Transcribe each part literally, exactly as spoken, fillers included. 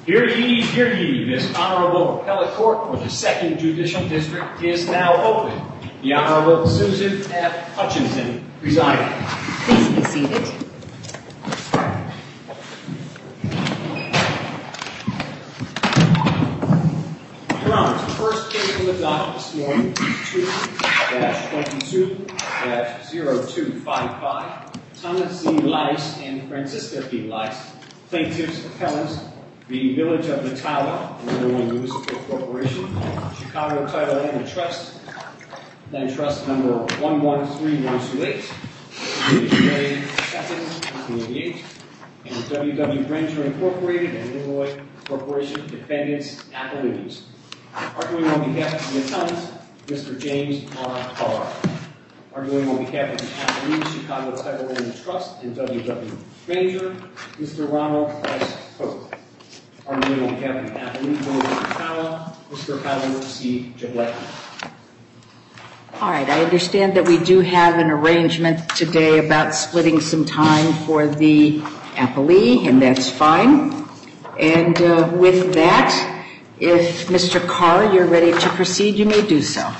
Hear ye, hear ye, this Honorable Appellate Court for the Second Judicial District is now open. The Honorable Susan F. Hutchinson presiding. Please be seated. Your Honors, the first case on the docket this morning is two twenty-two oh two five five, Thomas C. Lice and Francisca P. Lice, plaintiffs' appellants, the Village of Natala, Illinois Municipal Corporation, Chicago Title Land Trust, Land Trust number one one three one two eight, May second, nineteen eighty-eight, and W W. Granger Incorporated and Illinois Corporation Defendants Appellees. Arguing on behalf of the appellants, Mister James R. Carr. Arguing on behalf of the appellees, Chicago Title Land Trust and W W. Granger, Mister Ronald S. Pope. Arguing on behalf of the appellee, Village of Natala, Mister Howard C. Jablecki. All right, I understand that we do have an arrangement today about splitting some time for the appellee, and that's fine. And uh, with that, if Mister Carr, you're ready to proceed, you may do so.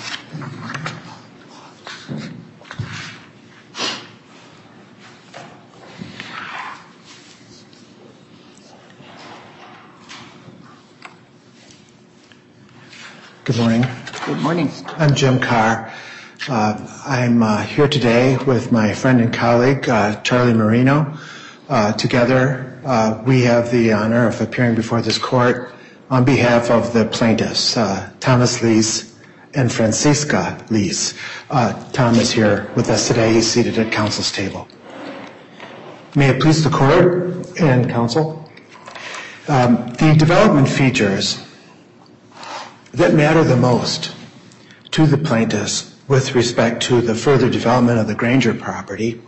Good morning. Good morning. I'm Jim Carr. Uh, I'm uh, here today with my friend and colleague, uh, Charlie Marino. Uh, together, uh, we have the honor of appearing before this court on behalf of the plaintiffs, uh, Thomas Lice and Francisca Lice. Uh, Tom is here with us today. He's seated at counsel's table. May it please the court and counsel, um, the development features that matter the most to the plaintiffs with respect to the further development of the Granger property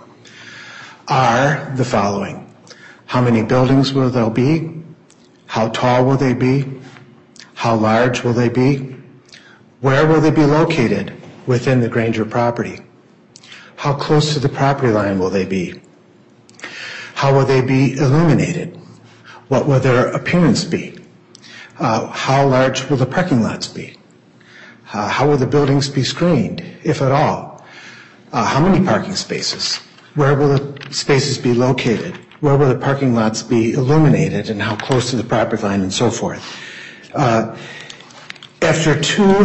are the following. How many buildings will there be? How tall will they be? How large will they be? Where will they be located within the Granger property? How close to the property line will they be? How will they be illuminated? What will their appearance be? Uh, how large will the parking lots be? Uh, how will the buildings be screened, if at all? Uh, how many parking spaces? Where will the spaces be located? Where will the parking lots be illuminated, and how close to the property line, and so forth? Uh, after two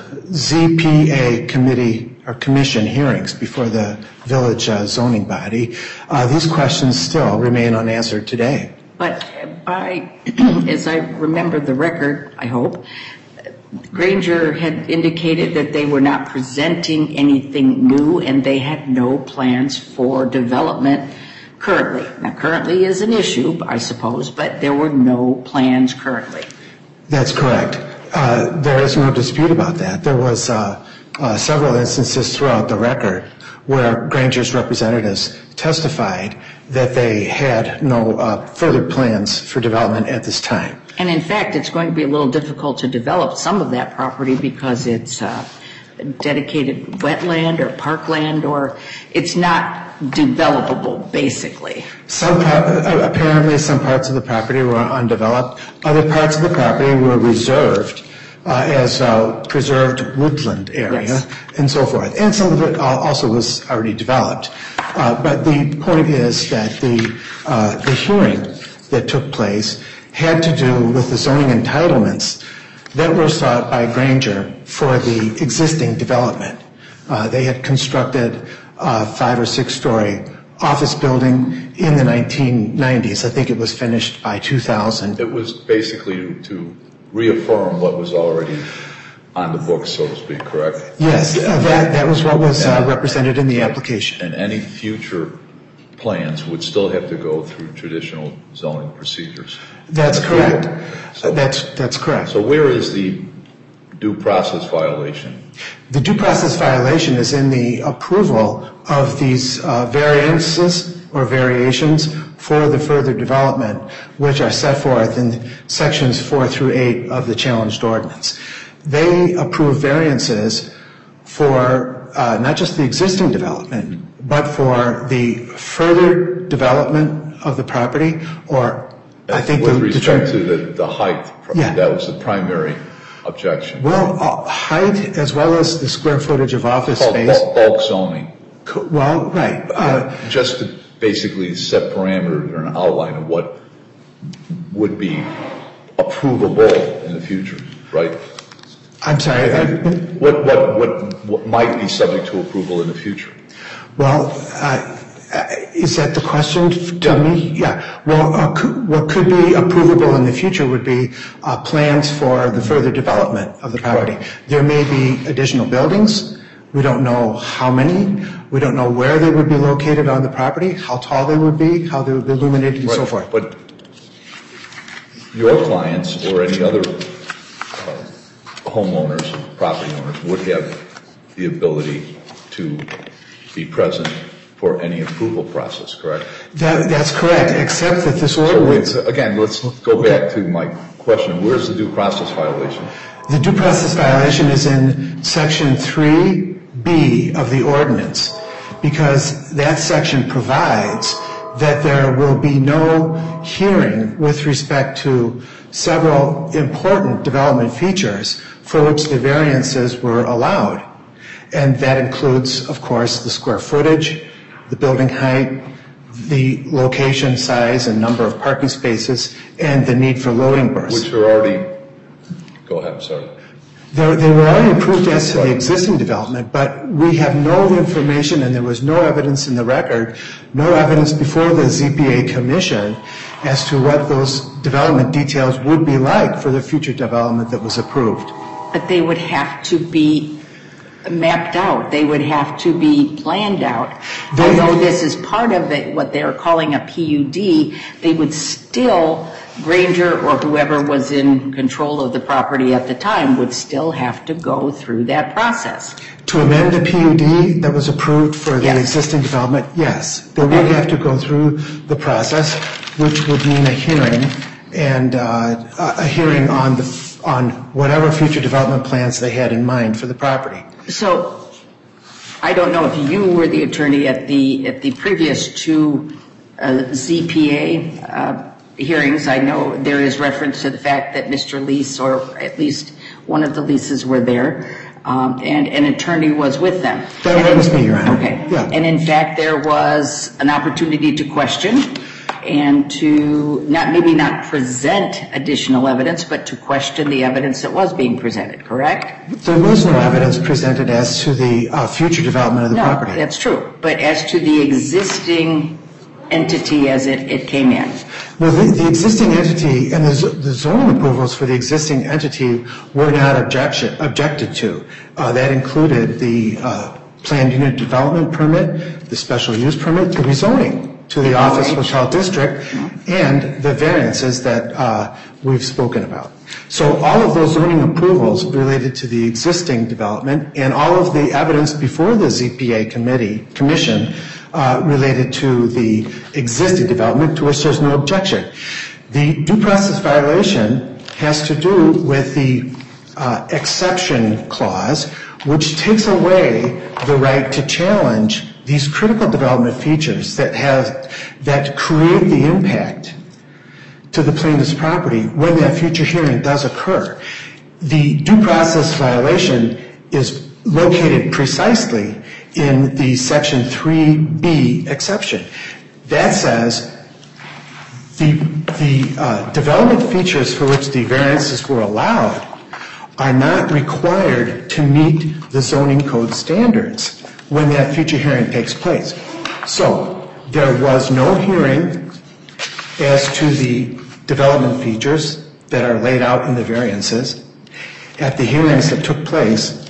Z P A committee or commission hearings before the village uh, zoning body, uh, these questions still remain unanswered today. But by, as I remember the record, I hope, Granger had indicated that they were not presenting anything new and they had no plans for development currently. Now, currently is an issue, I suppose, but there were no plans currently. That's correct. Uh, there is no dispute about that. There was uh, uh, several instances throughout the record where Granger's representatives testified that they had no uh, further plans for development at this time. And in fact, it's going to be a little difficult to develop some of that property because it's uh, dedicated wetland or parkland, or it's not developable, basically. Some uh, apparently some parts of the property were undeveloped. Other parts of the property were reserved uh, as uh, preserved woodland area, yes, and so forth. And some of it also was already developed. Uh, but the point is that the uh, the hearing that took place had to do with the zoning entitlements that were sought by Granger for the existing development. Uh, they had constructed a five or six story office building in the nineteen nineties. I think it was finished by two thousand. It was basically to reaffirm what was already on the books, so to speak, correct? Yes, uh, that, that was what was uh, represented in the application. And any future plans would still have to go through traditional zoning procedures. That's correct. So, that's, that's correct. So where is the due process violation? The due process violation is in the approval of these uh, variances or variations for the further development, which are set forth in sections four through eight of the challenged ordinance. They approve variances for uh, not just the existing development, but for the further development of the property or I think with the, respect the, to the, the height, yeah. that was the primary objection. Well, uh, height as well as the square footage of office Called space. bulk, bulk zoning. Well, right. Uh, Just to basically set parameters or an outline of what would be approvable in the future, right? I'm sorry. I, What, what, what, what might be subject to approval in the future? well, uh, is that the question to Yeah. me? Yeah. Well, uh, could, what could be approvable in the future would be uh, plans for the further development of the property. Right. There may be additional buildings. We don't know how many. We don't know where they would be located on the property, how tall they would be, how they would be illuminated, and Right. so forth. But your clients or any other uh, homeowners, property owners, would have the ability to be present for any approval process, correct? That, that's correct, except that this So ordinance, we- again, let's go back to my question. Where's the due process violation? the due process violation is in section three B of the ordinance, because that section provides that there will be no hearing with respect to several important development features for which the variances were allowed. And that includes, of course, the square footage, the building height, the location, size, and number of parking spaces, and the need for loading berths. Which are already, go ahead, I'm sorry. They they were already approved as to the existing development, but we have no information, and there was no evidence in the record, no evidence before the Z P A commission as to what those development details would be like for the future development that was approved. But they would have to be mapped out. They would have to be planned out. They- Although this is part of it, what they're calling a P U D, they would still, Granger or whoever was in control of the property at the time would still have to go through that process. To amend a P U D that was approved for the Yes. existing development, yes. They Okay. would have to go through the process, which would mean a hearing, and uh, a hearing on the on whatever future development plans they had in mind for the property. So I don't know if you were the attorney at the at the previous two uh, Z P A uh, hearings. I know there is reference to the fact that Mister Lease, or at least one of the leases, were there, um, and an attorney was with them. That And was in- me, Your Honor. Okay. Yeah. And in fact, there was an opportunity to question and to not maybe not present additional evidence, but to question the evidence that was being presented, correct? There was no evidence presented as to the uh, future development of the No, property. that's true. But as to the existing entity as it, it came in, Well, the, the existing entity and the, z- the zoning approvals for the existing entity were not objection, objected to. Uh, that included the uh, planned unit development permit, the special use permit, the rezoning to the office hotel district, and the variances that uh, we've spoken about. So all of those zoning approvals related to the existing development, and all of the evidence before the Z P A committee, commission, uh, related to the existing development, to which there's no objection. The due process violation has to do with the uh, exception clause, which takes away the right to challenge these critical development features that have, that create the impact to the plaintiff's property when that future hearing does occur. The due process violation is located precisely in the section three B exception. That says the, the uh, development features for which the variances were allowed are not required to meet the zoning code standards when that future hearing takes place. So there was no hearing as to the development features that are laid out in the variances at the hearings that took place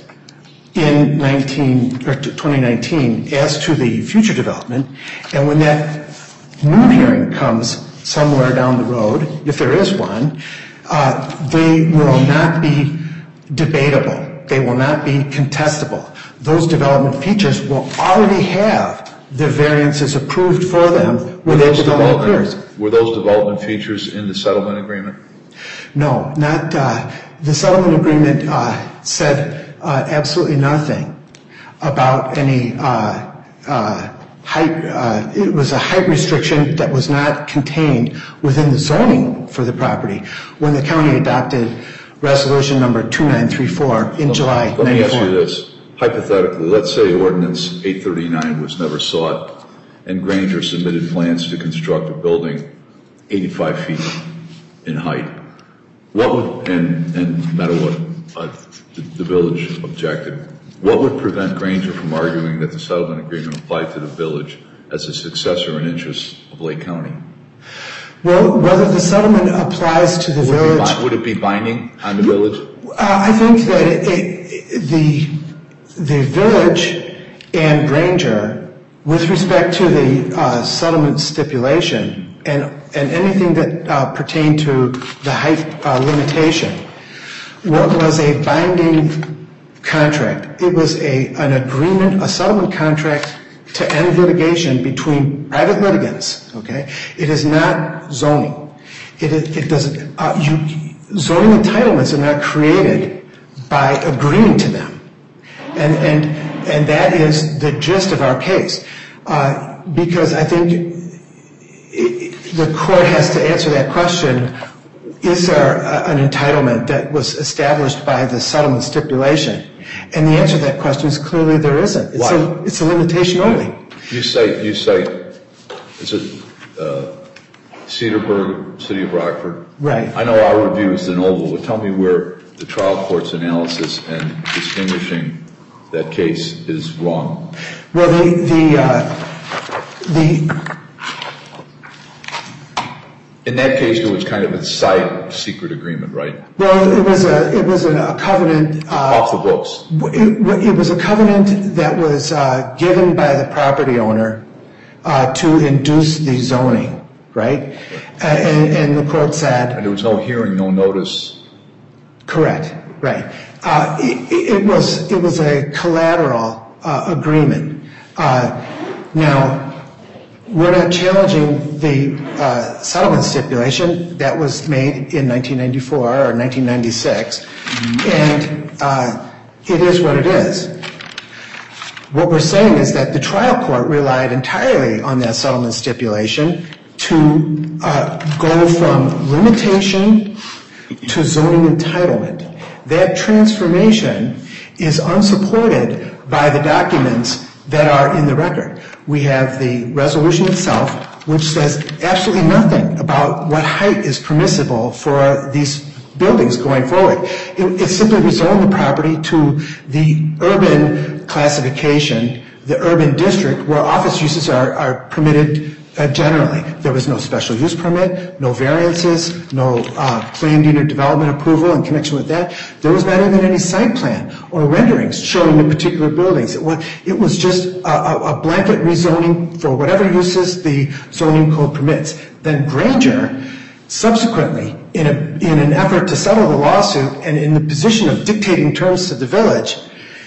in nineteen, or twenty nineteen as to the future development. And when that new hearing comes somewhere down the road, if there is one, uh, they will not be debatable. They will not be contestable. Those development features will already have the variances approved for them when that development occurs. Were those development features in the settlement agreement? No, not, uh, the settlement agreement uh, said uh, absolutely nothing about any uh, uh, height, uh, it was a height restriction that was not contained within the zoning for the property when the county adopted resolution number two nine three four in July Let me ask ninety-four. you this. Hypothetically, let's say ordinance eight thirty-nine was never sought and Granger submitted plans to construct a building eighty-five feet in height. What would, and, and no matter what, uh, the, the village objected, what would prevent Granger from arguing that the settlement agreement applied to the village as a successor in interest of Lake County? Well, whether the settlement applies to the Would, village... it be, would it be binding on the village? Uh, I think that it, it, the, the village and Granger, with respect to the uh, settlement stipulation and, and anything that uh, pertained to the height uh, limitation, what was a binding contract. It was a, an agreement, a settlement contract to end litigation between private litigants, okay? It is not zoning. It, it doesn't, uh, you, zoning entitlements are not created by agreeing to them. And, and, and that is the gist of our case. Uh, because I think it, the court has to answer that question, is there a, an entitlement that was established by the settlement stipulation? And the answer to that question is clearly there isn't. It's, Why? a, it's a limitation only. You cite, you cite, is it uh, Cedarburg, City of Rockford? Right. I know our review is de novo, but tell me where the trial court's analysis and distinguishing that case is wrong. Well, the, the, uh, the, in that case, there was kind of a side secret agreement, right? well, it was a, it was a covenant. Uh, Off the books. It, it was a covenant that was uh, given by the property owner uh, to induce the zoning, right? Uh, and, and the court said... And there was no hearing, no notice. Correct, right. Uh, it, it was it was a collateral uh, agreement. Uh, now, we're not challenging the uh, settlement stipulation that was made in nineteen ninety-four or nineteen ninety-six, and uh, it is what it is. What we're saying is that the trial court relied entirely on that settlement stipulation to uh, go from limitation to zoning entitlement. That transformation is unsupported by the documents that are in the record. We have the resolution itself, which says absolutely nothing about what height is permissible for these buildings going forward. It, it simply rezoned the property to the urban classification, the urban district, where office uses are, are permitted Uh, generally. There was no special use permit, no variances, no uh, planned unit development approval in connection with that. There was not even any site plan or renderings showing the particular buildings. It was, it was just a, a blanket rezoning for whatever uses the zoning code permits. Then Granger, subsequently, in, a, in an effort to settle the lawsuit and in the position of dictating terms to the village,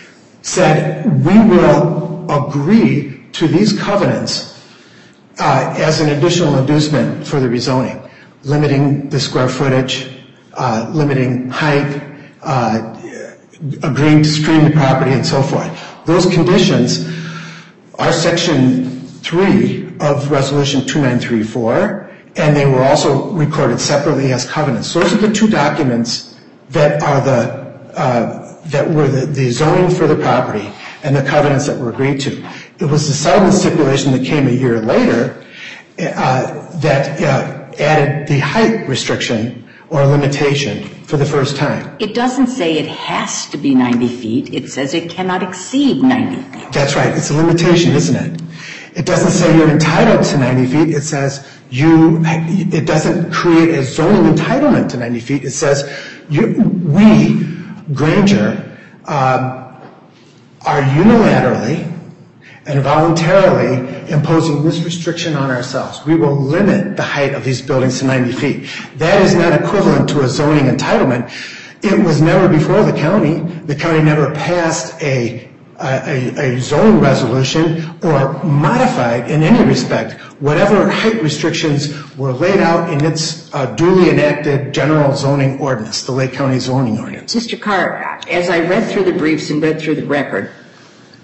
said, we will agree to these covenants Uh, as an additional inducement for the rezoning, limiting the square footage, uh, limiting height, uh, agreeing to screen the property, and so forth. Those conditions are Section three of Resolution two nine three four, and they were also recorded separately as covenants. Those are the two documents that are the uh, that were the, the zoning for the property and the covenants that were agreed to. It was the settlement stipulation that came a year later uh, that uh, added the height restriction or limitation for the first time. It doesn't say it has to be ninety feet. It says it cannot exceed ninety feet. That's right. It's a limitation, isn't it? It doesn't say you're entitled to ninety feet. It says you, it doesn't create a zoning entitlement to ninety feet. It says you, we, Granger, um, are unilaterally and voluntarily imposing this restriction on ourselves. We will limit the height of these buildings to ninety feet. That is not equivalent to a zoning entitlement. It was never before the county. The county never passed a, a, a zoning resolution or modified in any respect whatever height restrictions were laid out in its uh, duly enacted general zoning ordinance, the Lake County zoning ordinance. Mister Carr, as I read through the briefs and read through the record,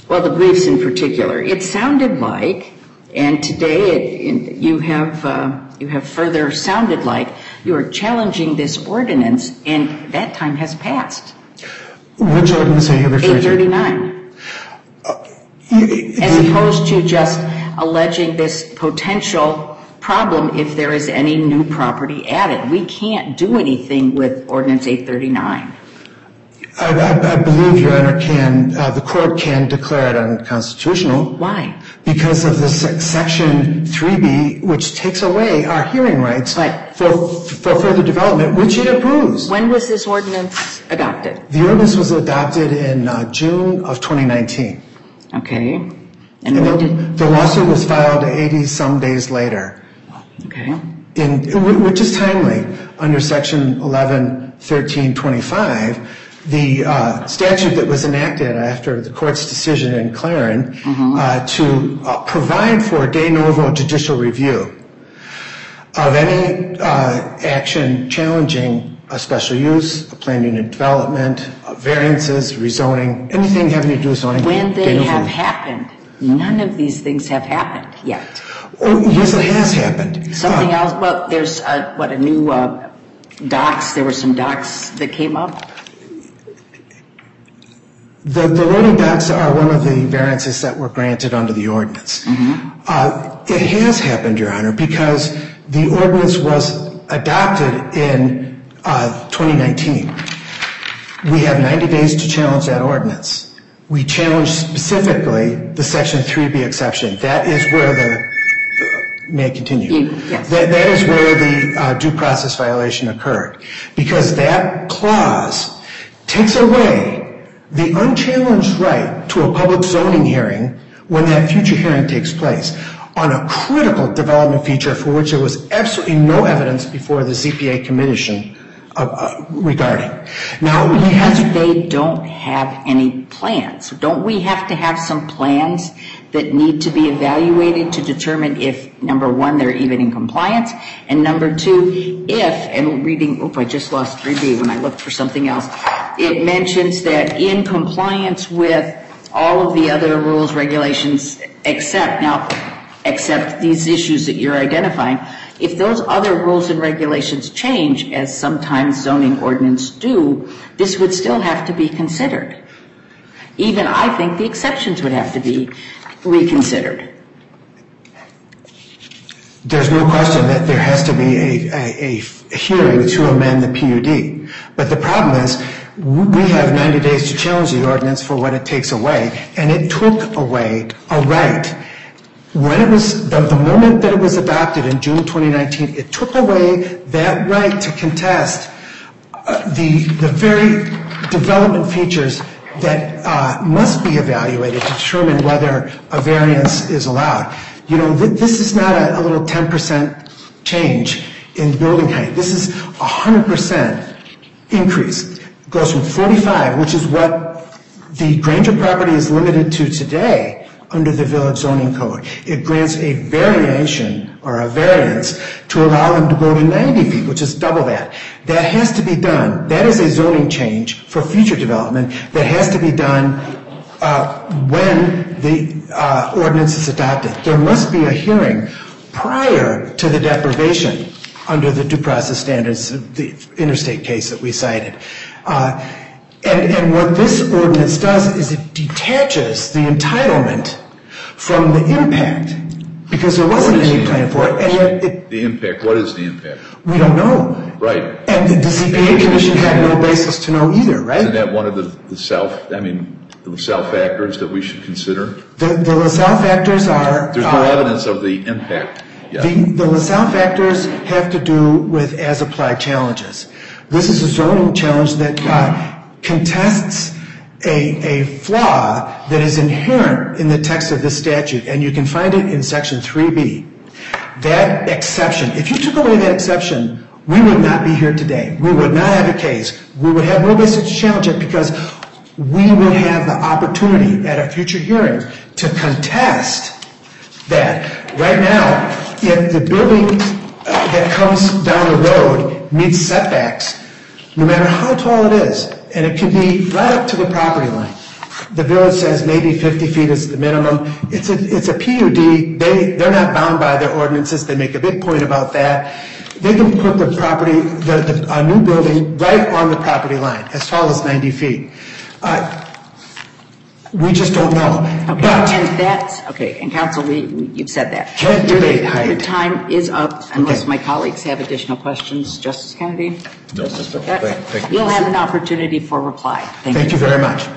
Well, the briefs in particular. It sounded like, and today it, you have uh, you have further sounded like you are challenging this ordinance, and that time has passed. Which ordinance are you referring to? eight thirty-nine. Uh, As opposed to just alleging this potential problem if there is any new property added. We can't do anything with Ordinance eight thirty-nine. I, I, I believe, Your Honor, can uh, the court can declare it unconstitutional. Why? Because of the se- Section three B, which takes away our hearing rights But- for for further development, which it approves. When was this ordinance adopted? The ordinance was adopted in uh, June of twenty nineteen. Okay. And And when the, did, the lawsuit was filed eighty-some days later, okay. in, which is timely under Section eleven thirteen twenty-five. The uh, statute that was enacted after the court's decision in Claren mm-hmm. uh, to uh, provide for de novo judicial review of any uh, action challenging a special use, a planned unit development, uh, variances, rezoning, anything having to do with zoning. When they de novo. have happened, none of these things have happened yet. Oh, yes, it has happened. Something Uh, else, well, there's, uh, what, a new uh, docks, there were some docks that came up? The, the loading docks are one of the variances that were granted under the ordinance. Mm-hmm. Uh, it has happened, Your Honor, because the ordinance was adopted in uh, twenty nineteen. We have ninety days to challenge that ordinance. We challenged specifically the Section three B exception. That is where the, the may I continue? Yes. That, that is where the uh, due process violation occurred, because that clause takes away the unchallenged right to a public zoning hearing when that future hearing takes place on a critical development feature for which there was absolutely no evidence before the Z P A commission uh, uh, regarding. Now, we have Because they don't have any plans. Don't we have to have some plans that need to be evaluated to determine if, number one, they're even in compliance, and number two, if, and reading, oop, I just lost three B when I looked for something else, it mentions that in compliance with all of the other rules, regulations, except, now, except these issues that you're identifying, if those other rules and regulations change, as sometimes zoning ordinance do, this would still have to be considered. Even I think the exceptions would have to be reconsidered. There's no question that there has to be a, a, a hearing to amend the P U D. But the problem is, we have ninety days to challenge the ordinance for what it takes away, and it took away a right. When it was, the, the moment that it was adopted in June twenty nineteen, it took away that right to contest uh, the, the very development features that uh, must be evaluated to determine whether a variance is allowed. You know, th- this is not a, a little ten percent change in building height. This is a one hundred percent increase. It goes from forty-five, which is what the Granger property is limited to today under the village zoning code. It grants a variation or a variance to allow them to go to ninety feet, which is double that. That has to be done. That is a zoning change for future development that has to be done uh, when the uh, ordinance is adopted. There must be a hearing prior to the deprivation under the due process standards of the interstate case that we cited. Uh, and, and what this ordinance does is it detaches the entitlement from the impact, because there wasn't any plan for it, and yet it, The impact, what is the impact? we don't know. Right. And the, the Z P A commission had no basis to know either, right? Isn't that one of the, the self, I mean, the LaSalle factors that we should consider? The, the LaSalle factors are... There's no uh, evidence of the impact yet. The, the LaSalle factors have to do with as-applied challenges. This is a zoning challenge that uh, contests a, a flaw that is inherent in the text of this statute, and you can find it in Section three B. That exception, if you took away that exception, we would not be here today. We would not have a case. We would have no basis to challenge it because we would have the opportunity at a future hearing to contest that. Right now, if the building uh, that comes down the road meets setbacks, no matter how tall it is, and it can be right up to the property line, the village says maybe fifty feet is the minimum. It's a, it's a P U D. They, they're not bound by their ordinances. They make a big point about that. They can put the property, the, the a new building right on the property line, as tall as ninety feet. Uh, we just don't know. Okay, but and that's, okay, and counsel, we, we, you've said that. Can't debate height. Your time is up, unless Okay. my colleagues have additional questions. Justice Kennedy? No, Justice no, Burkett? thank- thank you. You'll have an opportunity for reply. Thank, Thank you very much.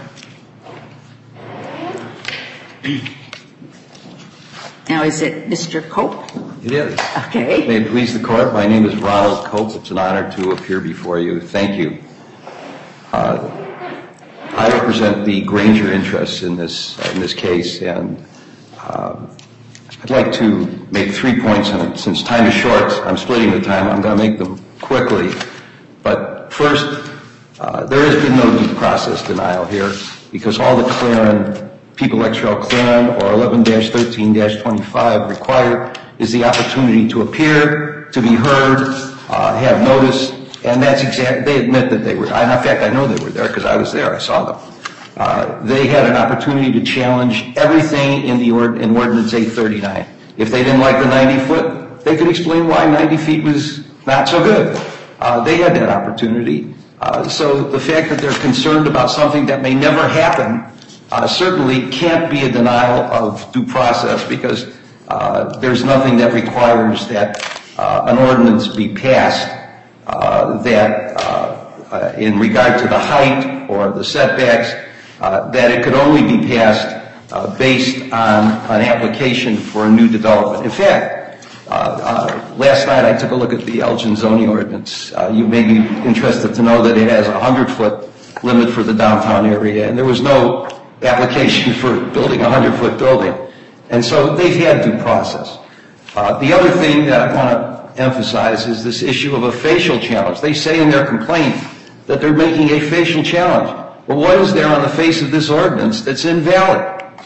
Now, is it Mister Cope? It is. Okay. May it please the court, my name is Ronald Cope. It's an honor to appear before you. Thank you. Uh, I represent the Granger interests in this in this case, and uh, I'd like to make three points. And since time is short, I'm splitting the time. I'm going to make them quickly. But first, uh, there has been no due process denial here because all the Claren, People Ex Rel Claren or eleven dash thirteen dash twenty-five require is the opportunity to appear, to be heard, uh, have notice, and that's exact. They admit that they were. I, in fact, I know they were there because I was there. I saw them. Uh, they had an opportunity to challenge everything in the ord- in Ordinance eight thirty-nine. If they didn't like the ninety foot, they could explain why ninety feet was not so good. Uh, they had that opportunity. Uh, so the fact that they're concerned about something that may never happen uh, certainly can't be a denial of due process because Uh, there's nothing that requires that uh, an ordinance be passed uh, that uh, uh, in regard to the height or the setbacks, uh, that it could only be passed uh, based on an application for a new development. In fact, uh, uh, last night I took a look at the Elgin zoning ordinance. Uh, you may be interested to know that it has a one hundred foot limit for the downtown area, and there was no application for building a one hundred foot building. And so they've had due process. Uh, the other thing that I want to emphasize is this issue of a facial challenge. They say in their complaint that they're making a facial challenge. Well, what is there on the face of this ordinance that's invalid?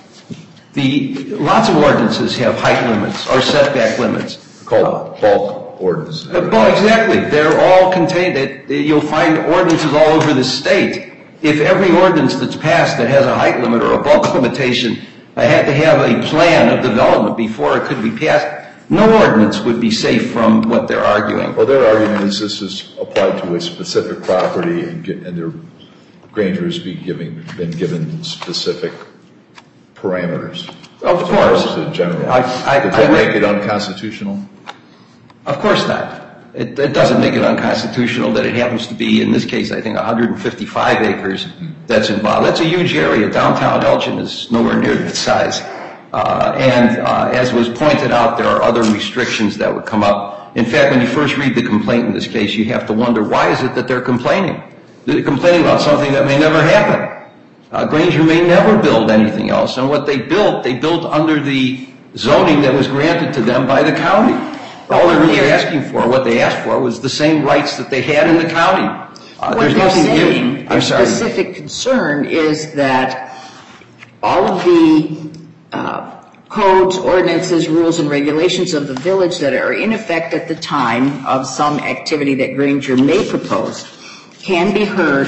The lots of ordinances have height limits or setback limits. Called bulk ordinance. Uh, well, exactly. They're all contained. You'll find ordinances all over the state. If every ordinance that's passed that has a height limit or a bulk limitation I had to have a plan of development before it could be passed, no ordinance would be safe from what they're arguing. Well, their argument is this is applied to a specific property and, get, and their Granger has be giving, been given specific parameters. Of course. As opposed to general. I, I, Does that I, make it unconstitutional? Of course not. It, it doesn't make it unconstitutional that it happens to be, in this case, I think, one hundred fifty-five acres that's involved. That's a huge area. Downtown Elgin is nowhere near that size. Uh, and uh, as was pointed out, there are other restrictions that would come up. In fact, when you first read the complaint in this case, you have to wonder, why is it that they're complaining? They're complaining about something that may never happen. Uh, Granger may never build anything else. And what they built, they built under the zoning that was granted to them by the county. All they're really asking for, what they asked for, was the same rights that they had in the county. Uh, What there's they're nothing saying, given. their I'm sorry. specific concern is that all of the uh, codes, ordinances, rules, and regulations of the village that are in effect at the time of some activity that Granger may propose can be heard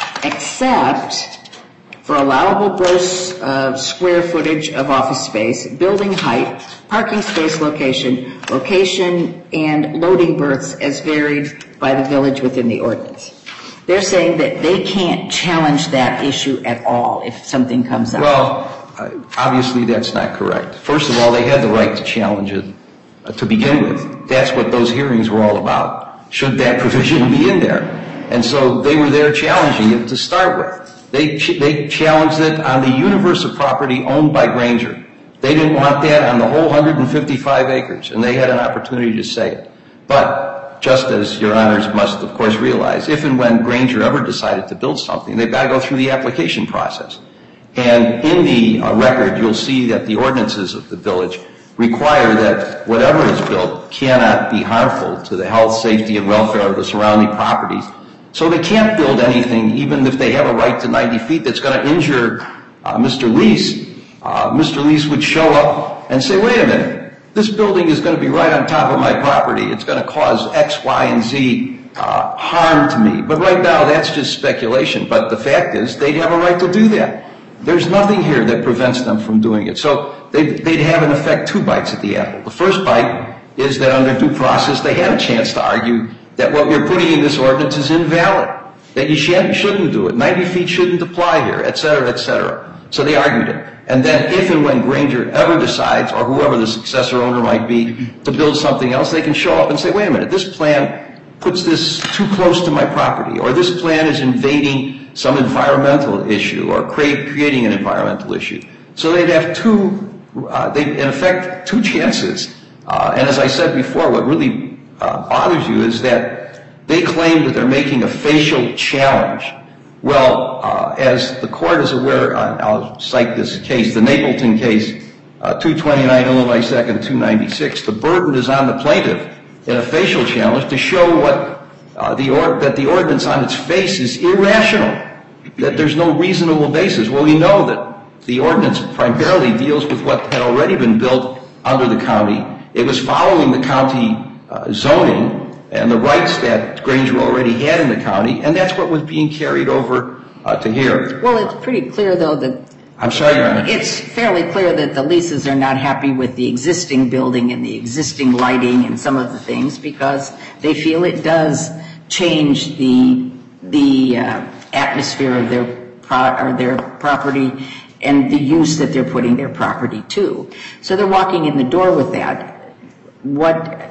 except for allowable gross uh, square footage of office space, building height, parking space location, location, and loading berths as varied by the village within the ordinance. They're saying that they can't challenge that issue at all if something comes up. Well, uh, obviously that's not correct. First of all, they had the right to challenge it uh, to begin with. That's what those hearings were all about. Should that provision be in there? And so they were there challenging it to start with. They ch- they challenged it on the universe of property owned by Granger. They didn't want that on the whole one hundred fifty-five acres, and they had an opportunity to say it. But just as your honors must, of course, realize, if and when Granger ever decided to build something, they've got to go through the application process. And in the uh, record, you'll see that the ordinances of the village require that whatever is built cannot be harmful to the health, safety, and welfare of the surrounding properties. So they can't build anything, even if they have a right to ninety feet, that's going to injure uh, Mister Lease. Uh, Mister Lease would show up and say, wait a minute, this building is going to be right on top of my property. It's going to cause X, Y, and Z uh, harm to me. But right now, that's just speculation. But the fact is, they'd have a right to do that. There's nothing here that prevents them from doing it. So they'd, they'd have, in effect, two bites at the apple. The first bite is that under due process, they had a chance to argue that what you're putting in this ordinance is invalid, that you shouldn't do it, ninety feet shouldn't apply here, et cetera, et cetera. So they argued it. And then if and when Granger ever decides, or whoever the successor owner might be, to build something else, they can show up and say, wait a minute, this plan puts this too close to my property, or this plan is invading some environmental issue, or create, creating an environmental issue. So they'd have two, uh, they in effect, two chances. Uh, and as I said before, what really uh, bothers you is that they claim that they're making a facial challenge. Well, uh, as the court is aware, uh, I'll cite this case, the Napleton case, uh, two twenty-nine Illinois second, two ninety-six. The burden is on the plaintiff in a facial challenge to show what uh, the or- that the ordinance on its face is irrational, that there's no reasonable basis. Well, we know that the ordinance primarily deals with what had already been built under the county. It was following the county uh, zoning and the rights that Granger already had in the county, and that's what was being carried over uh, to here. Well, it's pretty clear, though, that I'm sorry, Your Honor. It's fairly clear that the leases are not happy with the existing building and the existing lighting and some of the things, because they feel it does change the the uh, atmosphere of their pro- or their property and the use that they're putting their property to. So they're walking in the door with that. What?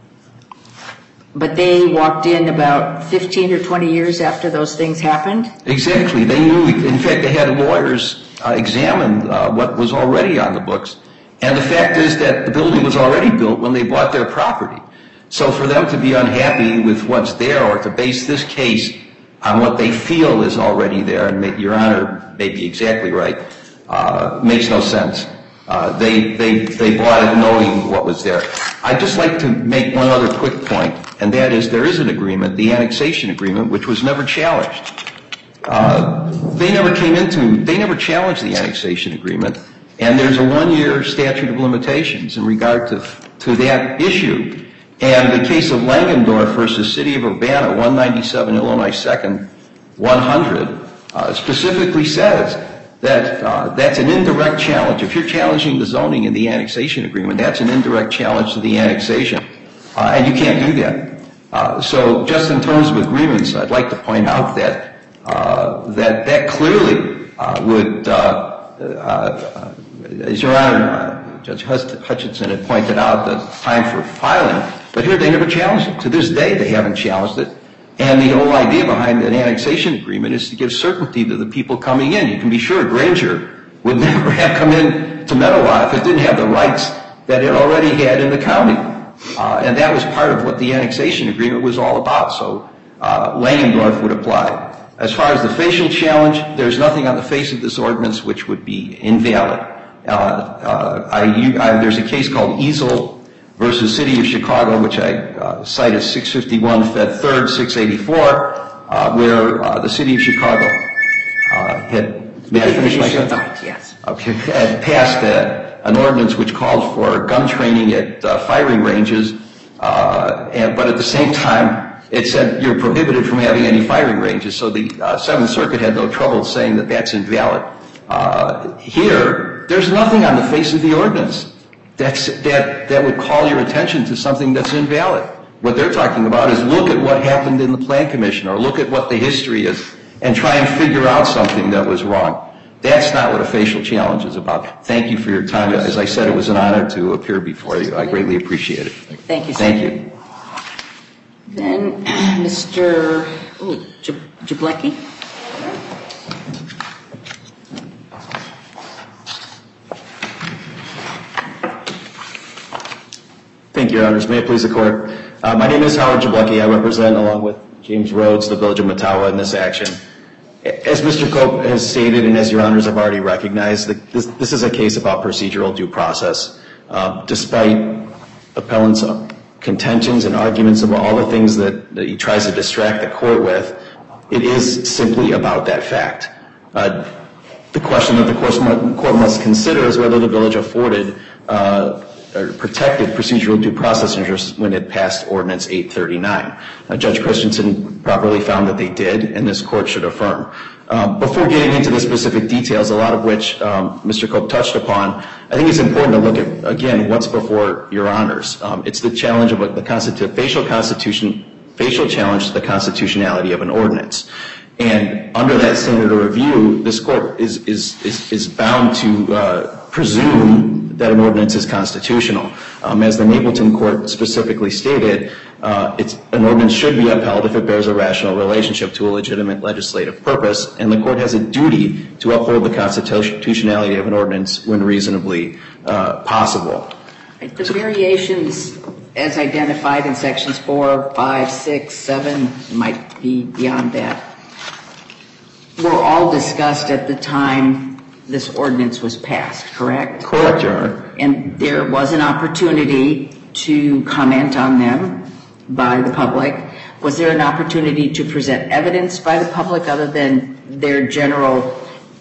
But they walked in about fifteen or twenty years after those things happened? Exactly. They knew. In fact, they had lawyers uh, examine uh, what was already on the books. And the fact is that the building was already built when they bought their property. So for them to be unhappy with what's there, or to base this case on what they feel is already there, and Your Honor may be exactly right, uh, makes no sense. Uh, they, they, they bought it knowing what was there. I'd just like to make one other quick point, and that is there is an agreement, the annexation agreement, which was never challenged. Uh, they never came into, they never challenged the annexation agreement, and there's a one-year statute of limitations in regard to, to that issue. And the case of Langendorf versus City of Urbana, one ninety-seven Illinois second, one hundred, uh, specifically says that uh, that's an indirect challenge. If you're challenging the zoning in the annexation agreement, that's an indirect challenge to the annexation, uh, and you can't do that. Uh, so just in terms of agreements, I'd like to point out that uh, that that clearly uh, would, uh, uh, as Your Honor, uh, Judge Hutchinson had pointed out, the time for filing, but here they never challenged it. To this day, they haven't challenged it. And the whole idea behind an annexation agreement is to give certainty to the people coming in. You can be sure Granger would never have come in to Meadowa if it didn't have the rights that it already had in the county. Uh, and that was part of what the annexation agreement was all about. So uh, Langendorf would apply. As far as the facial challenge, there's nothing on the face of this ordinance which would be invalid. Uh, uh, I, I, there's a case called Easel versus City of Chicago, which I uh, cite as six fifty-one Fed third, six eighty-four, uh, where uh, the City of Chicago uh, had, may I finish my sentence? Yes. Okay, had passed a, an ordinance which called for gun training at uh, firing ranges, uh, and, but at the same time, it said you're prohibited from having any firing ranges. So the uh, Seventh Circuit had no trouble saying that that's invalid. Uh, here, there's nothing on the face of the ordinance That's, that, that would call your attention to something that's invalid. What they're talking about is look at what happened in the Plan Commission, or look at what the history is, and try and figure out something that was wrong. That's not what a facial challenge is about. Thank you for your time. As I said, it was an honor to appear before you. I greatly appreciate it. Thank you, sir. Thank you. Then Mister Oh, Jablecki. Thank you, Your Honors. May it please the Court. Uh, my name is Howard Jablecki. I represent, along with James Rhodes, the Village of Mettawa in this action. As Mister Cope has stated, and as Your Honors have already recognized, this, this is a case about procedural due process. Uh, despite appellant's contentions and arguments about all the things that, that he tries to distract the Court with, it is simply about that fact. Uh, the question that the Court must consider is whether the Village afforded uh, or protected procedural due process interests when it passed Ordinance eight thirty-nine. Uh, Judge Christensen properly found that they did, and this court should affirm. Um, before getting into the specific details, a lot of which um, Mister Cope touched upon, I think it's important to look at, again, what's before your honors. Um, it's the challenge of what the constitu- facial constitution, facial challenge to the constitutionality of an ordinance. And under that standard of review, this court is is is, is bound to uh, presume that an ordinance is constitutional. Um, as the Mapleton Court specifically stated, uh, it's, an ordinance should be upheld if it bears a rational relationship to a legitimate legislative purpose, and the court has a duty to uphold the constitutionality of an ordinance when reasonably uh, possible. The variations as identified in sections four, five, six, seven, might be beyond that, were all discussed at the time this ordinance was passed, correct? Correct, Your Honor. And there was an opportunity to comment on them by the public. Was there an opportunity to present evidence by the public other than their general,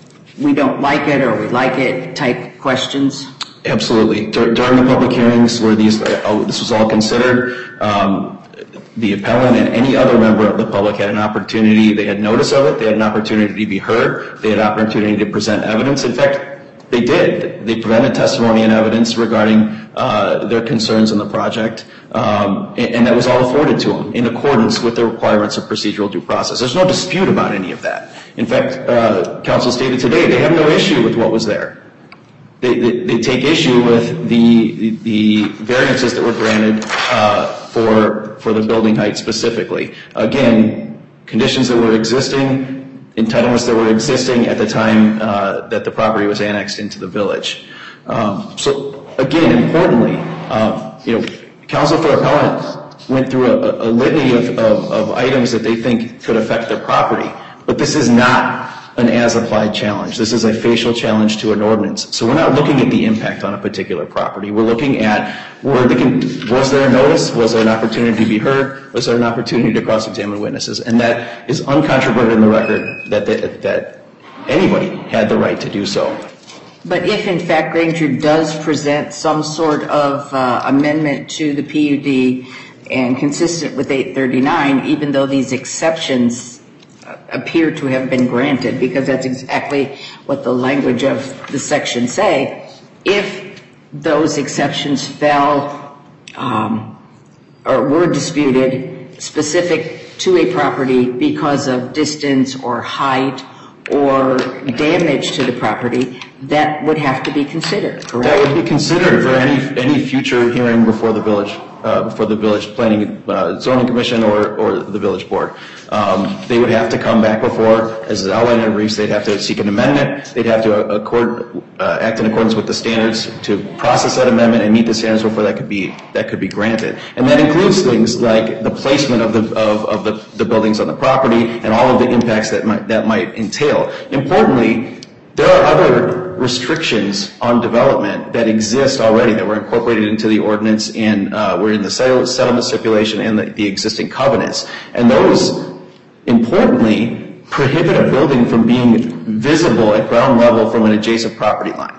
we don't like it or we like it type questions? Absolutely. Dur- during the public hearings where these, oh, this was all considered, um, the appellant and any other member of the public had an opportunity, they had notice of it, they had an opportunity to be heard, they had an opportunity to present evidence. In fact, they did. They presented testimony and evidence regarding uh, their concerns in the project, um, and, and that was all afforded to them in accordance with the requirements of procedural due process. There's no dispute about any of that. In fact, uh, counsel stated today they have no issue with what was there. They, they, they take issue with the the variances that were granted uh, for for the building height specifically. Again, conditions that were existing, entitlements that were existing at the time uh, that the property was annexed into the village. Um, so again, importantly, uh, you know, counsel for appellant went through a, a litany of, of, of items that they think could affect their property, but this is not an as-applied challenge. This is a facial challenge to an ordinance. So we're not looking at the impact on a particular property. We're looking at, were the, was there a notice? Was there an opportunity to be heard? Was there an opportunity to cross-examine witnesses? And that is uncontroverted in the record that, that, that anybody had the right to do so. But if, in fact, Granger does present some sort of uh, amendment to the P U D and consistent with eight thirty-nine, even though these exceptions appear to have been granted, because that's exactly what the language of the section say, if those exceptions fell um, or were disputed specific to a property because of distance or height or damage to the property, that would have to be considered, correct? That would be considered for any any future hearing before the village, uh, before the village planning, uh, zoning commission, or or the village board. Um, they would have to come back before, as outlined in the briefs, they'd have to seek an amendment. They'd have to accord, uh, act in accordance with the standards to process that amendment and meet the standards before that could be that could be granted. And that includes things like the placement of the of, of the, the buildings on the property and all of the impacts that might that might entail. Importantly, there are other restrictions on development that exist already that were incorporated into the ordinance and uh, were in the settlement stipulation and the, the existing covenants. And those, importantly, prohibit a building from being visible at ground level from an adjacent property line.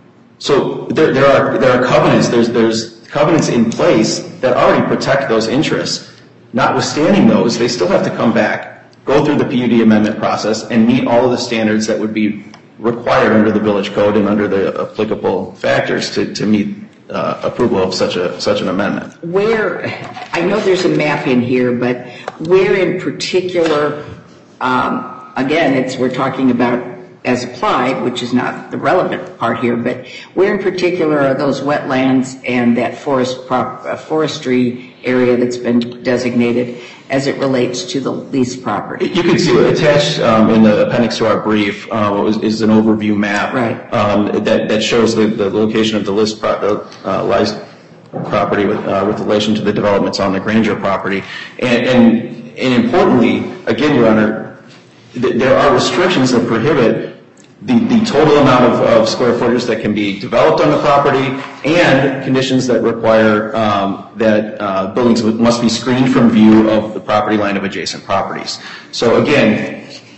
So there, there are there are covenants. There's there's covenants in place that already protect those interests. Notwithstanding those, they still have to come back, go through the P U D amendment process, and meet all of the standards that would be required under the village code and under the applicable factors to, to meet uh, approval of such a such an amendment. Where, I know there's a map in here, but where in particular, um, again, it's we're talking about as applied, which is not the relevant part here, but where in particular are those wetlands and that forest prop, uh, forestry area that's been designated as it relates to the leased property? You can see attached um, in the appendix to our brief uh, is, is an overview map right. um, that, that shows the, the location of the list pro- uh, leased property with, uh, with relation to the developments on the Granger property. And, and, and importantly, again, Your Honor, th- there are restrictions that prohibit the, the total amount of, of square footage that can be developed on the property and conditions that require um, that uh, buildings must be screened from view of the property line of adjacent properties. So again,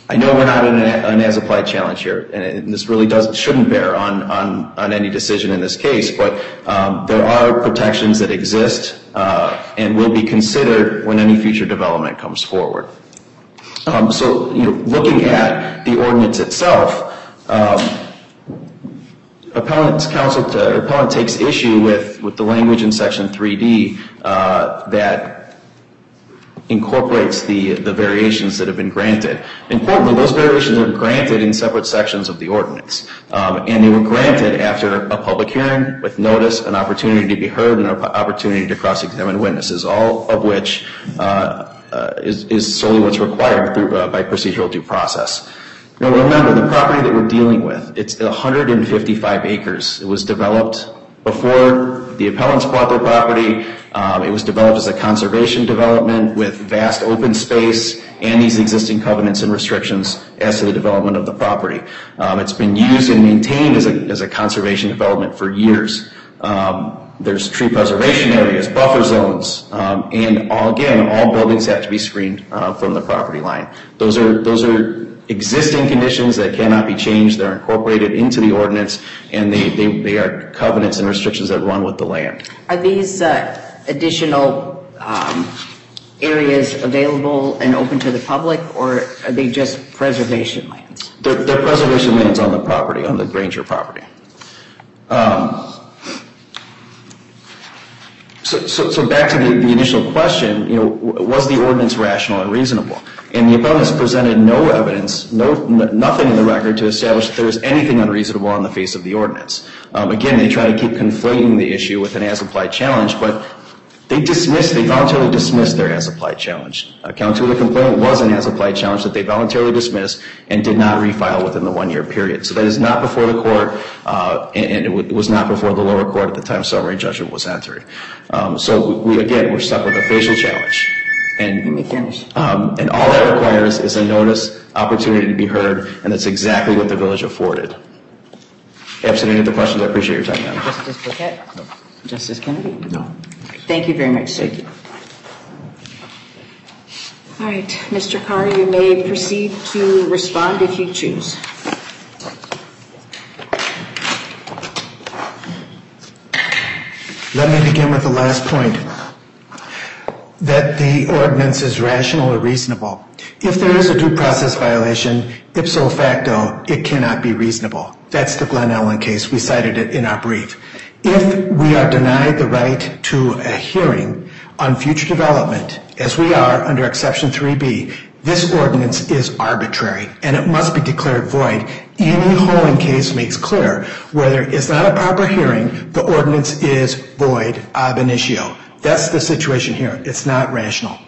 I know we're not in an as-applied challenge here, and this really doesn't shouldn't bear on, on, on any decision in this case, but um, there are protections that exist uh, and will be considered when any future development comes forward. Um, so, you know, looking at the ordinance itself, um, appellant's counsel to, or appellant takes issue with, with the language in Section three D uh, that incorporates the, the variations that have been granted. Importantly, those variations are granted in separate sections of the ordinance, um, and they were granted after a public hearing with notice, an opportunity to be heard, and an opportunity to cross-examine witnesses, all of which uh, uh, is, is solely what's required through, uh, by procedural due process. Now remember, the property that we're dealing with, it's one hundred fifty-five acres. It was developed before the appellants bought their property. Um, it was developed as a conservation development with vast open space and these existing covenants and restrictions as to the development of the property. Um, it's been used and maintained as a, as a conservation development for years. Um, there's tree preservation areas, buffer zones, um, and all, again, all buildings have to be screened uh, from the property line. Those are, those are existing conditions that cannot be changed. They're incorporated into the ordinance, and they, they, they are covenants and restrictions that run with the land. Are these uh, additional um, areas available and open to the public, or are they just preservation lands? They're, they're preservation lands on the property, on the Granger property. Um, so, so, so back to the, the initial question, you know, was the ordinance rational and reasonable? And the appellants presented no evidence, no, n- nothing in the record to establish that there was anything unreasonable on the face of the ordinance. Um, again, they try to keep conflating the issue with an as-applied challenge, but they dismissed, they voluntarily dismissed their as-applied challenge. Uh, count two of the complaint was an as-applied challenge that they voluntarily dismissed and did not refile within the one-year period. So that is not before the court, uh, and, and it, w- it was not before the lower court at the time summary judgment was entered. Um, so we, again, we're stuck with a facial challenge. And, Let me finish. Um, and all that requires is a notice, opportunity to be heard, and that's exactly what the village afforded. Absent any other questions, I appreciate your time, Madam. Justice Burkett? No. Justice Kennedy? No. Thank you very much, sir. Thank you. All right, Mister Carr, you may proceed to respond if you choose. Let me begin with the last point, that the ordinance is rational or reasonable. If there is a due process violation, ipso facto, it cannot be reasonable. That's the Glen Ellen case. We cited it in our brief. If we are denied the right to a hearing on future development, as we are under Exception three B, this ordinance is arbitrary, and it must be declared void. Any Holland case makes clear where there is not a proper hearing, the ordinance is void ab initio. That's the situation here. It's not rational.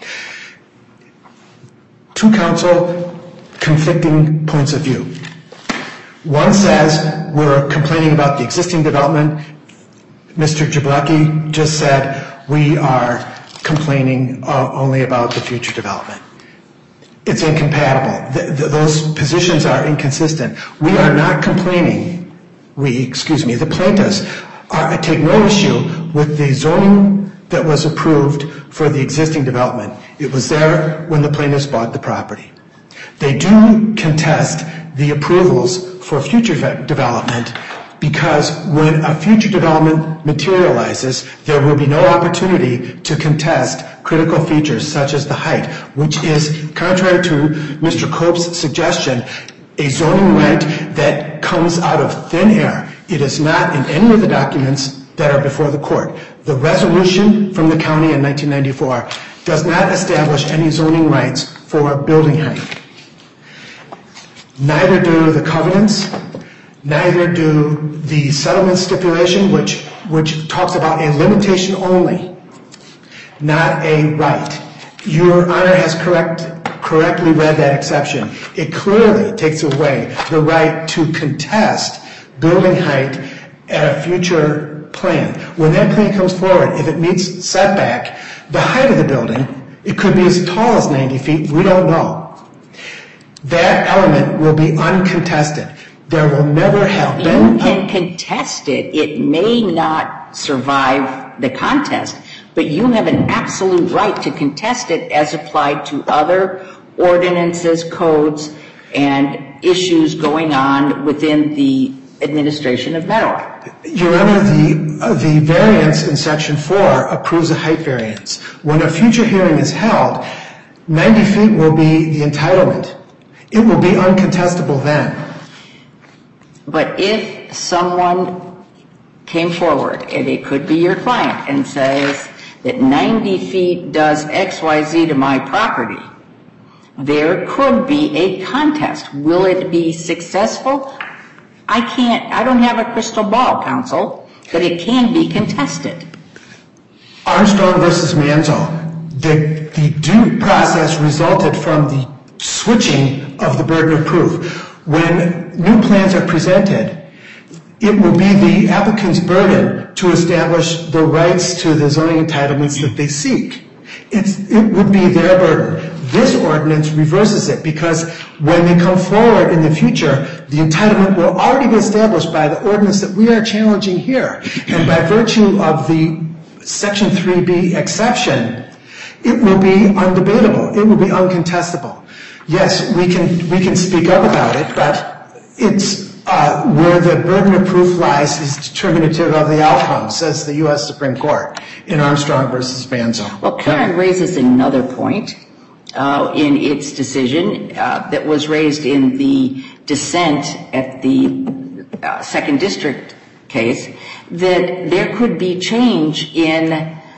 To counsel, conflicting points of view. One says we're complaining about the existing development. Mister Jablocki just said we are complaining uh, only about the future development. It's incompatible. The, the, those positions are inconsistent. We are not complaining, we, excuse me, the plaintiffs are, take no issue with the zoning that was approved for the existing development. It was there when the plaintiffs bought the property. They do contest the approvals for future development because when a future development materializes, there will be no opportunity to contest critical features such as the height, which is, contrary to Mister Cope's suggestion, a zoning right that comes out of thin air. It is not in any of the documents that are before the court. The resolution from the county in nineteen ninety-four does not establish any zoning rights for building height. Neither do the covenants, neither do the settlement stipulation, which, which talks about a limitation only, not a right. Your Honor has correct, correctly read that exception. It clearly takes away the right to contest building height at a future plan. When that plan comes forward, if it meets setback, the height of the building, it could be as tall as ninety feet, we don't know. That element will be uncontested. There will never have been... You can contest it. It may not survive the contest, but you have an absolute right to contest it as applied to other ordinances, codes, and issues going on within the administration of Meadowa. Your Honor, the, uh, the variance in Section four approves a height variance. When a future hearing is held, ninety feet will be the entitlement. It will be uncontestable then. But if someone came forward, and it could be your client, and says that ninety feet does X Y Z to my property, there could be a contest. Will it be successful? I can't, I don't have a crystal ball, counsel, but it can be contested. Armstrong versus Manzo, the, the due process resulted from the switching of the burden of proof. When new plans are presented, it will be the applicant's burden to establish the rights to the zoning entitlements that they seek. It's, it would be their burden. This ordinance reverses it because when they come forward in the future, the entitlement will already be established by the ordinance that we are challenging here. And by virtue of the Section three B exception, it will be undebatable. It will be uncontestable. Yes, we can we can speak up about it, but it's uh, where the burden of proof lies is determinative of the outcome, says the U S Supreme Court in Armstrong versus Manzo. Well, Karen raises another point uh, in its decision uh, that was raised in the dissent at the uh, second district case, that there could be change in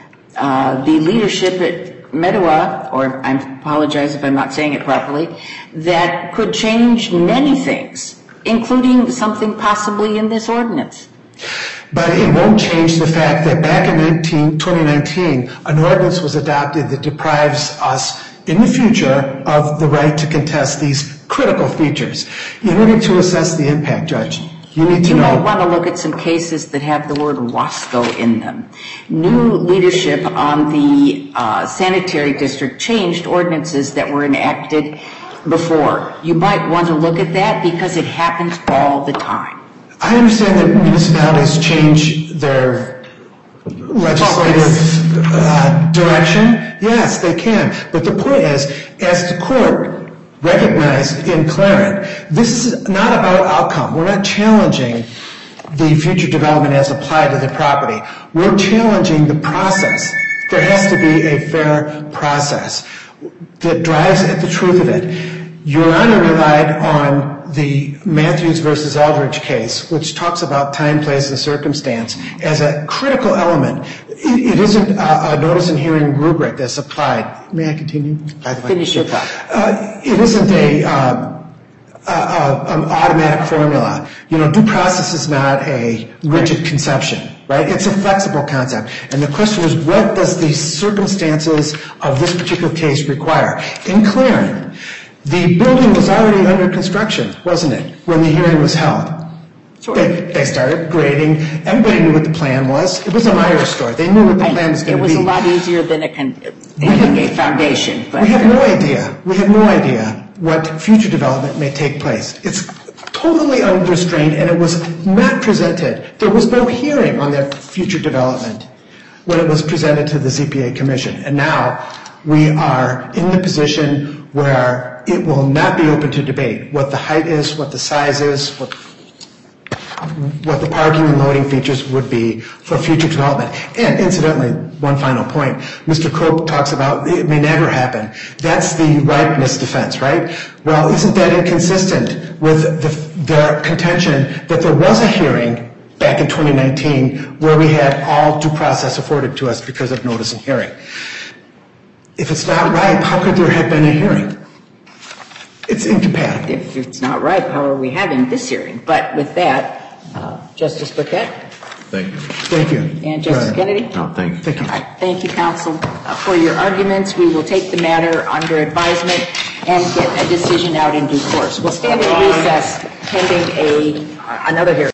uh, the leadership at Meadowa, or I apologize if I'm not saying it properly, that could change many things, including something possibly in this ordinance. But it won't change the fact that back in twenty nineteen, an ordinance was adopted that deprives us in the future of the right to contest these critical features. In order to assess the impact, Judge, you need to you know. You might want to look at some cases that have the word WASCO in them. New leadership on the uh, sanitary district changed ordinances that were enacted before. You might want to look at that because it happens all the time. I understand that municipalities change their legislative uh, direction. Yes, they can. But the point is, as the court recognized in Clarence, this is not about outcome. We're not challenging the future development as applied to the property. We're challenging the process. There has to be a fair process that drives at the truth of it. Your Honor relied on the Matthews versus Aldridge case, which talks about time, place, and circumstance as a critical element. It, it isn't a, a notice and hearing rubric that's applied. May I continue? By the way? Finish your thought. Uh, it isn't a, uh, a, a an automatic formula. You know, due process is not a rigid conception, right? It's a flexible concept. And the question is, what does the circumstances of this particular case require? In Clarence, the building was already under construction, wasn't it, when the hearing was held? Sure. They, they started grading. Everybody knew what the plan was. It was a Myers store. They knew what the plan was going to be. It was a lot easier than a, con- than a foundation. But we have no idea. We have no idea what future development may take place. It's totally unrestrained, and it was not presented. There was no hearing on that future development when it was presented to the Z P A Commission. And now we are in the position where it will not be open to debate what the height is, what the size is, what what the parking and loading features would be for future development. And incidentally, one final point, Mister Cope talks about it may never happen. That's the ripeness defense, right? Well, isn't that inconsistent with the, their contention that there was a hearing back in twenty nineteen where we had all due process afforded to us because of notice and hearing? If it's not ripe, how could there have been a hearing? It's incompatible. If it's not ripe, how are we having this hearing? But with that, uh, Justice Burkett? Thank you. Thank you. And Justice Right. Kennedy? No, thank you. Thank you. All right. Thank you, counsel, uh, for your arguments. We will take the matter under advisement and get a decision out in due course. We'll stand in recess pending a, uh, another hearing.